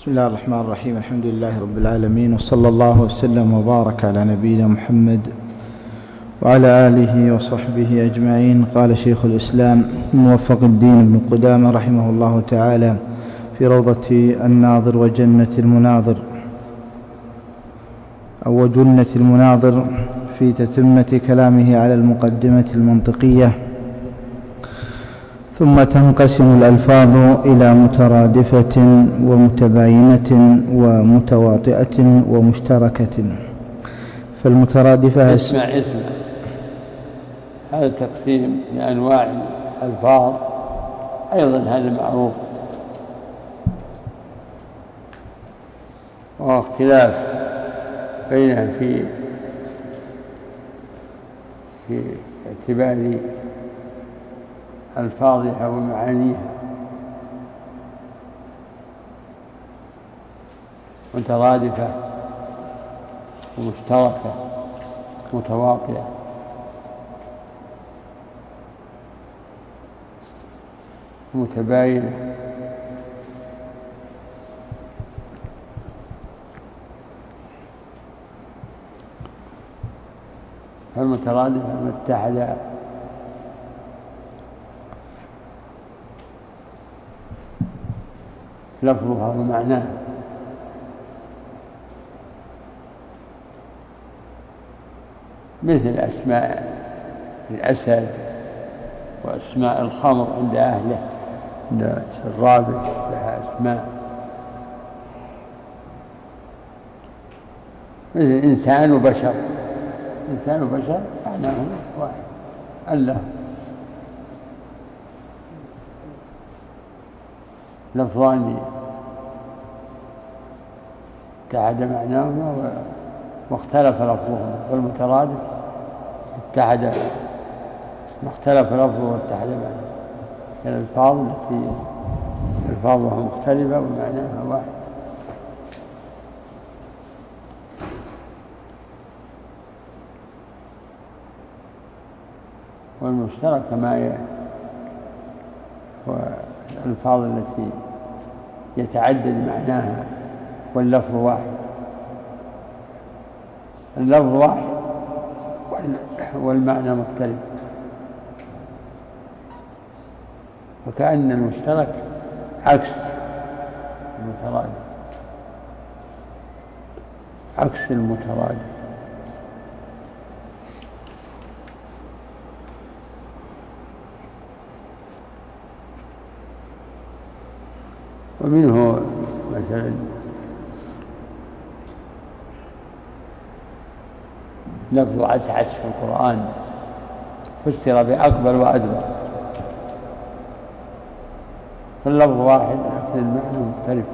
بسم الله الرحمن الرحيم. الحمد لله رب العالمين، وصلى الله وسلم وبارك على نبينا محمد وعلى آله وصحبه أجمعين. قال شيخ الإسلام موفق الدين بن قدامة رحمه الله تعالى في روضة الناظر وجنة المناظر أو جنة المناظر في تتمة كلامه على المقدمة المنطقية: ثم تنقسم الألفاظ إلى مترادفة ومتباينة ومتواطئة ومشتركة. فالمترادفة اسمع هذا التقسيم لأنواع الألفاظ أيضا هذا معروف، واختلاف بينها في اعتبار ألفاظها ومعانيها، مترادفة ومشتركة متواطئة. متباينة فالمترادفة ما اتحد لفظها ومعناها، مثل أسماء الأسد وأسماء الخمر عند أهله، عند الرابع لها أسماء، مثل إنسان وبشر. إنسان وبشر معناه واحد، الله لفظان اتحد معناهما واختلف لفظهما، والمترادف اتحد ما اختلف لفظه واتحد معناه، الألفاظ التي ألفاظها مختلفة ومعناها واحد. والمشترك ما والألفاظ التي يتعدد معناها واللفظ واحد. اللفظ واحد والمعنى مختلف، وكأن المشترك عكس المترادف، عكس المترادف. ومنه مثلا لفظ عسعس في القرآن فسر بأكبر وأدبر، فاللفظ واحد لكن المعنى مختلف.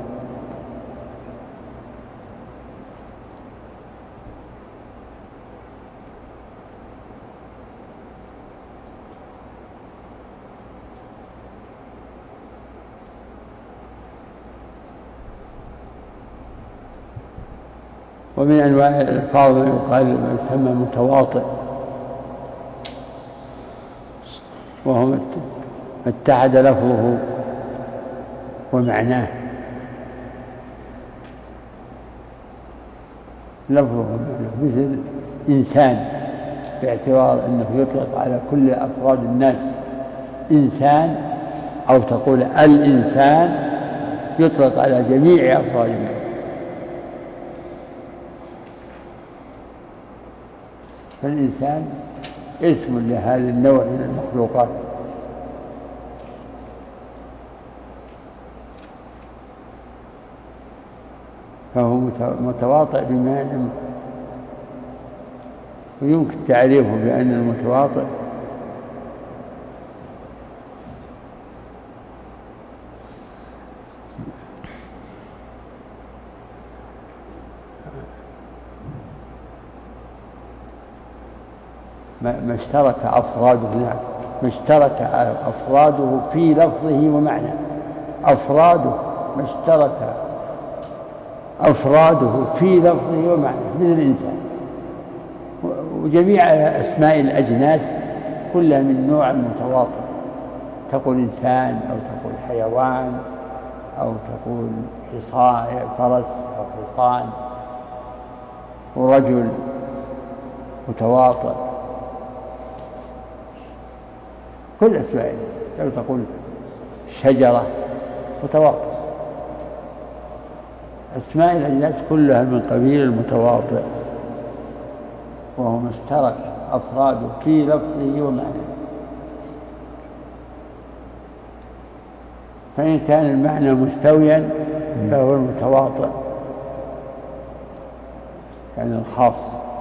ومن أنواع الألفاظ يقال ما يسمى متواطئ، وهو ما اتحد لفظه ومعناه، لفظه ومعناه، مثل إنسان باعتبار أنه يطلق على كل أفراد الناس إنسان، أو تقول الإنسان يطلق على جميع أفراد الناس. فالإنسان اسم لهذا النوع من المخلوقات، فهو متواطئ بمعنى، ويمكن تعريفه بأن المتواطئ ما اشترك أفراده، ما اشترك أفراده في لفظه ومعنى، أفراده ما اشترك أفراده في لفظه ومعنى، مثل الإنسان. وجميع أسماء الأجناس كلها من نوع متواطئ، تقول إنسان أو تقول حيوان أو تقول حصان فرس أو حصان، ورجل متواطئ، كل أسماء. لو تقول شجرة متواطئ، أسماء الأجناس كلها من قبيل المتواطئ، وهو ما اشترك أفراده في لفظه ومعناه. فإن كان المعنى مستويا فهو المتواطئ، يعني الخاص،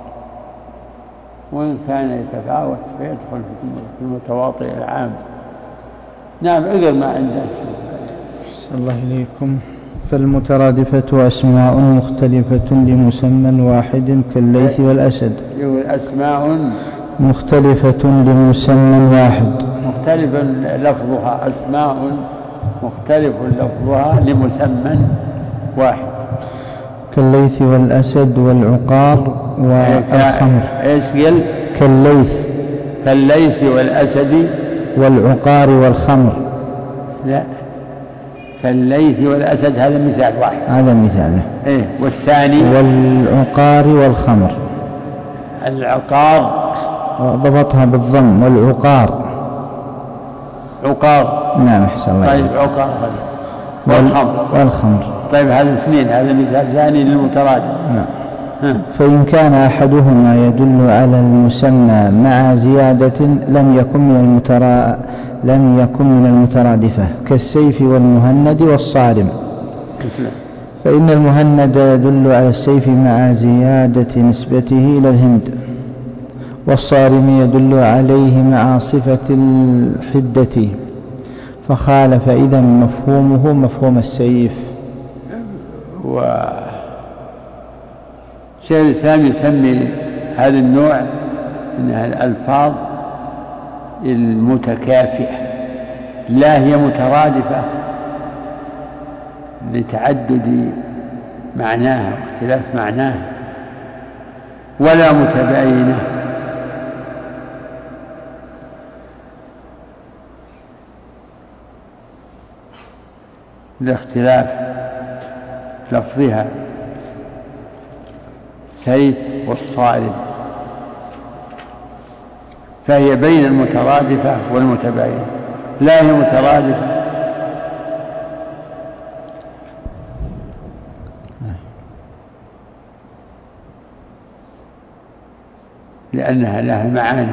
وإن كان يتفاوت فيدخل في المتواطئ العام. نعم، اقرأ ما عندك. أحسن الله إليكم. فالمترادفة أسماء مختلفة لمسمى واحد كالليث والأسد. يقول أسماء مختلفة لمسمى واحد، مختلف لفظها، أسماء مختلف لفظها لمسمى واحد، كالليث والأسد والعقار والخمر. ايش قل؟ كالليث والأسد والعقار والخمر. لا، كالليث والأسد هذا مثال واحد، هذا مثال. إيه؟ والثاني والعقار والخمر. العقار ضبطها بالضم، والعقار عقار. نعم، أحسن الله. طيب، عقار والخمر. طيب، هذا اثنين، هذا مثال ثاني للمترادف. نعم. فإن كان أحدهما يدل على المسمى مع زيادة لم يكن من المترادفة، كالسيف والمهند والصارم. فإن المهند يدل على السيف مع زيادة نسبته إلى الهند، والصارم يدل عليه مع صفة الحدة، فخالف إذن مفهومه مفهوم السيف. وشيخ الإسلام يسمي هذا النوع إنها الألفاظ المتكافئة، لا هي مترادفة لتعدد معناها واختلاف معناها، ولا متباينة لاختلاف لفظها، سيف والصارم، فهي بين المترادفة والمتباينة، لا هي مترادفة لأنها لها معاني،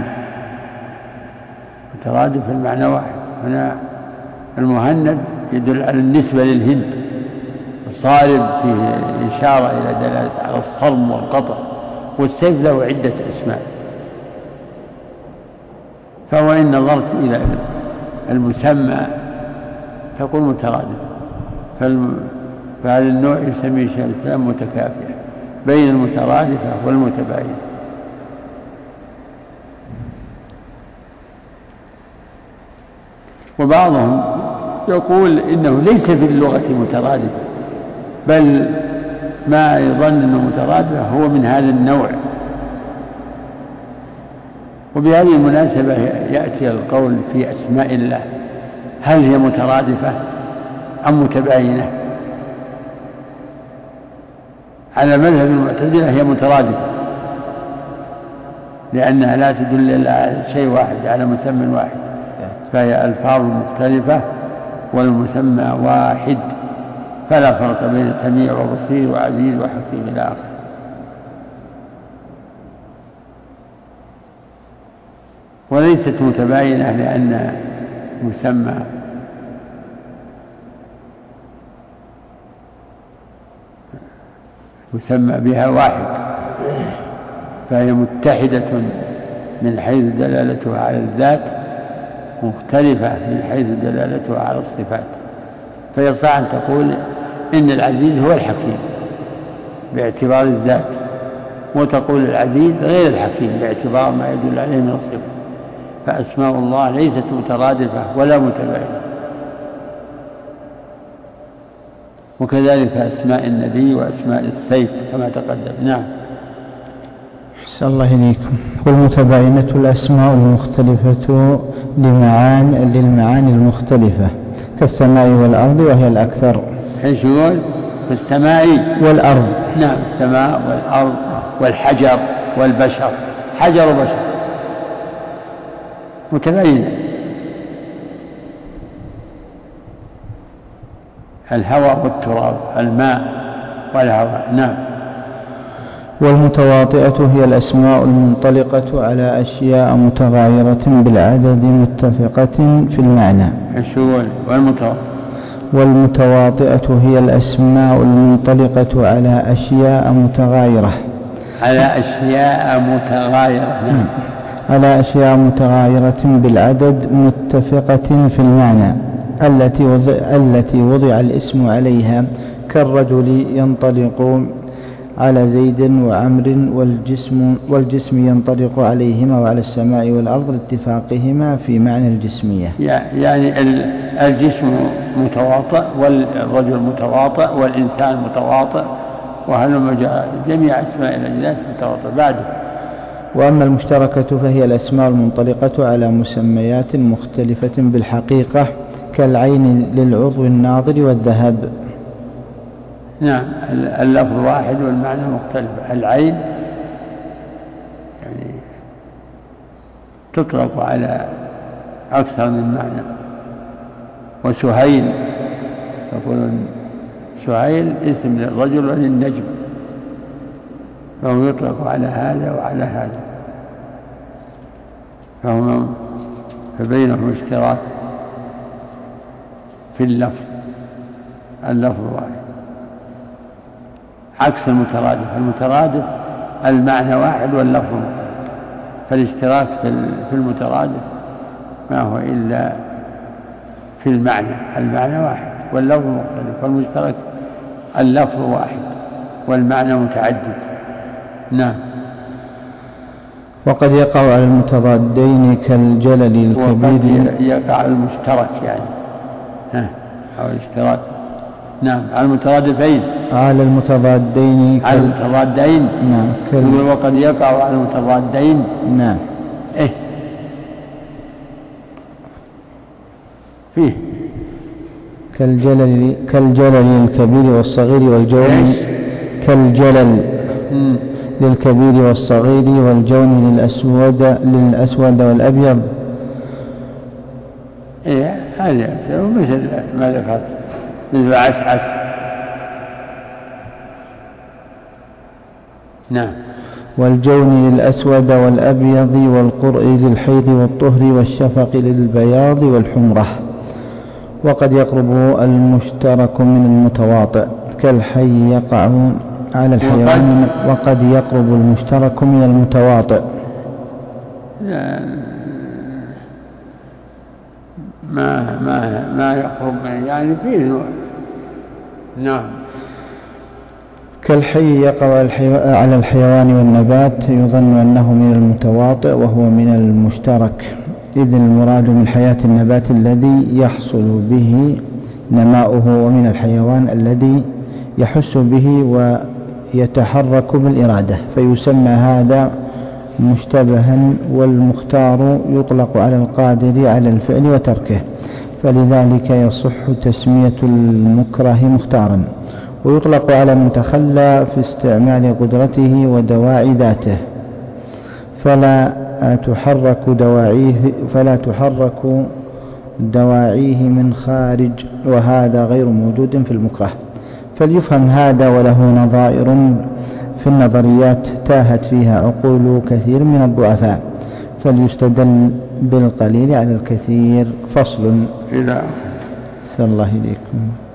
مترادف المعنى واحد. هنا المهند يدل على النسبة للهند، الصارم فيه إشارة إلى دلالة على الصرم والقطع، والسيف له عدة أسماء. فهو إن نظرت إلى المسمى تقول مترادف، فهذا النوع يسميه شيخ الإسلام متكافئة بين المترادفة والمتباينة. وبعضهم يقول إنه ليس في اللغة مترادفة، بل ما يظن أنه مترادفة هو من هذا النوع. وبهذه المناسبة يأتي القول في أسماء الله، هل هي مترادفة أم متباينة؟ على مذهب المعتزلة هي مترادفة، لأنها لا تدل إلا على شيء واحد، على مسمى واحد، فهي ألفاظ مختلفة والمسمى واحد، فلا فرق بين سميع وبصير وعزيز وحكيم إلى آخره. وليست متباينة لأن مسمى بها واحد، فهي متحدة من حيث دلالتها على الذات، مختلفة من حيث دلالتها على الصفات. فيصح أن تقول إن العزيز هو الحكيم باعتبار الذات، وتقول العزيز غير الحكيم باعتبار ما يدل عليه من الصفة. فأسماء الله ليست مترادفة ولا متباينة، وكذلك أسماء النبي وأسماء السيف كما تقدم. نعم. أحسن الله إليكم. والمتباينة الأسماء المختلفة للمعاني المختلفة، كالسماء والأرض وهي الأكثر. ايش يقول؟ السماء والأرض. نعم، السماء والأرض والحجر والبشر، حجر وبشر متباينة. الهواء والتراب، الماء والهواء. نعم. والمتواطئة هي الأسماء المنطلقة على أشياء متغايرة بالعدد متفقة في المعنى. والمتواطئة هي الأسماء المنطلقة على أشياء متغايرة. على أشياء متغايرة بالعدد متفقة في المعنى التي وضع الاسم عليها، كالرجل ينطلق على زيد وعمر، والجسم ينطلق عليهما وعلى السماء والأرض لاتفاقهما في معنى الجسمية. يعني الجسم متواطئ والرجل متواطئ والإنسان متواطئ، جميع أسماء الأجناس متواطئ. بعده. وأما المشتركة فهي الأسماء المنطلقة على مسميات مختلفة بالحقيقة، كالعين للعضو الناظر والذهب. نعم، اللفظ واحد والمعنى مختلف. العين يعني تطلق على أكثر من معنى. وسهيل، يقولون سهيل اسم للرجل وللنجم، فهو يطلق على هذا وعلى هذا، فبينهم اشتراك في اللفظ واحد، عكس المترادف المعنى واحد واللفظ مختلف. فالاشتراك في المترادف ما هو إلا في المعنى واحد واللفظ مختلف، والمشترك اللفظ واحد والمعنى متعدد. نعم. وقد يقع على المتضادين كالجلل الكبير. وقد يقع على المشترك يعني أو الاشتراك. نعم، على المترادفين. على المتضادين. نعم. وقد يقع على المتضادين. نعم. فيه كالجلل الكبير والصغير والجون. كالجلل للكبير والصغير والجون للأسود والأبيض. هذا مثل ما ذكرت، مثل عسعس. نعم. والجون للأسود والأبيض، والقرء للحيض والطهر، والشفق للبياض والحمرة. وقد يقرب المشترك من المتواطئ كالحي يقع على الحيوان. وقد يقرب المشترك من المتواطئ ما يقرب يعني فيه. نعم. كالحي يقع على الحيوان والنبات، يظن أنه من المتواطئ وهو من المشترك، إذ المراد من حياة النبات الذي يحصل به نماؤه، ومن الحيوان الذي يحس به ويتحرك بالإرادة، فيسمى هذا مشتبها. والمختار يطلق على القادر على الفعل وتركه، فلذلك يصح تسمية المكره مختارا. ويطلق على من تخلى في استعمال قدرته ودواعي ذاته، فلا تحرك دواعيه من خارج، وهذا غير موجود في المكره. فليفهم هذا وله نظائر في النظريات تاهت فيها عقول كثير من الضعفاء، فليستدل بالقليل على الكثير. فصل. إلى صلى الله عليكم.